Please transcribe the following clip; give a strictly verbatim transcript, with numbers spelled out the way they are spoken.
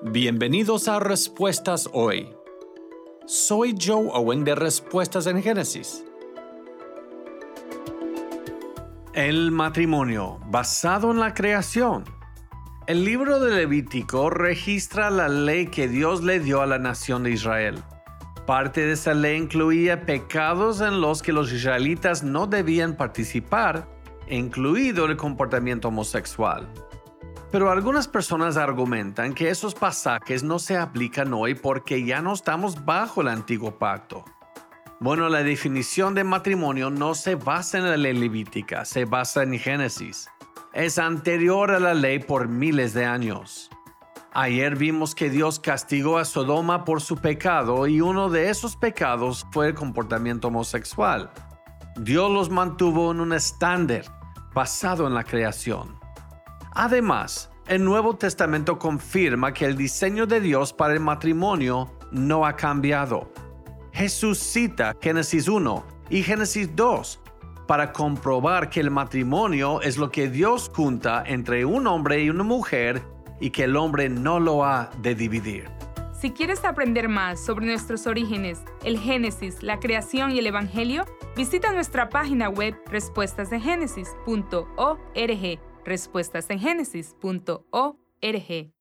Bienvenidos a Respuestas Hoy. Soy Joe Owen de Respuestas en Génesis. El matrimonio basado en la creación. El libro de Levítico registra la ley que Dios le dio a la nación de Israel. Parte de esa ley incluía pecados en los que los israelitas no debían participar, incluido el comportamiento homosexual. Pero algunas personas argumentan que esos pasajes no se aplican hoy porque ya no estamos bajo el antiguo pacto. Bueno, la definición de matrimonio no se basa en la ley levítica, se basa en Génesis. Es anterior a la ley por miles de años. Ayer vimos que Dios castigó a Sodoma por su pecado y uno de esos pecados fue el comportamiento homosexual. Dios los mantuvo en un estándar basado en la creación. Además, el Nuevo Testamento confirma que el diseño de Dios para el matrimonio no ha cambiado. Jesús cita Génesis uno y Génesis dos para comprobar que el matrimonio es lo que Dios junta entre un hombre y una mujer y que el hombre no lo ha de dividir. Si quieres aprender más sobre nuestros orígenes, el Génesis, la creación y el Evangelio, visita nuestra página web respuestas en génesis punto org. respuestas en génesis punto org.